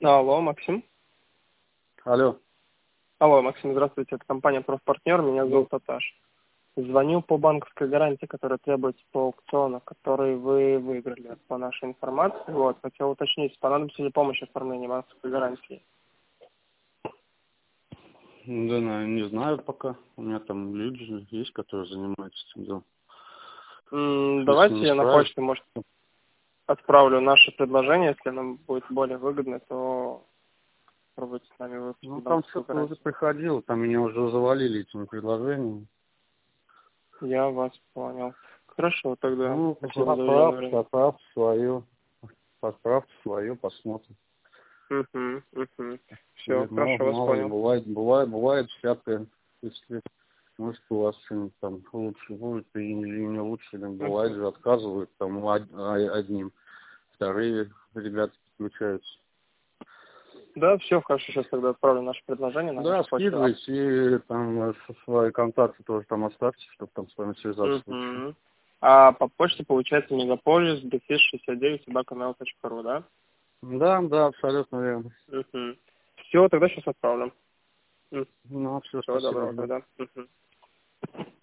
Алло, Максим. Алло. Алло, Максим, здравствуйте. Это компания «Профпартнер». Меня зовут Таташ. Звоню по банковской гарантии, которая требуется по аукциону, который вы выиграли по нашей информации. Вот, хотел уточнить, понадобится ли помощь в оформлении банковской гарантии? Да, не знаю пока. У меня там люди есть, которые занимаются этим делом. Если Давайте не я на справишься. почту, может, отправлю наше предложение. Если оно будет более выгодно, то пробуйте с нами выпустить Ну, там банковскую что-то уже гарантию. приходило, там меня уже завалили этим предложением. Я вас понял. Хорошо, тогда Ну, спасибо за уделенное время. поправьте свое, посмотрим. Все, хорошо, вас Мало ли, понял. бывает всякое. Если, может, у вас что-нибудь там лучше будет, или не лучше, или бывает же отказывают там одним, вторые ребята подключаются. Да, все, хорошо, сейчас тогда отправлю наше предложение на Да, вашу почту. скидывайте, и там свои контакты тоже там оставьте, чтобы там с вами связаться лучше. А по почте получается мегаполис, дефис 69, собака.mail.ru, да? Да, абсолютно верно. Все, тогда сейчас отправлю. Ну, все, Всего спасибо, доброго жду. тогда.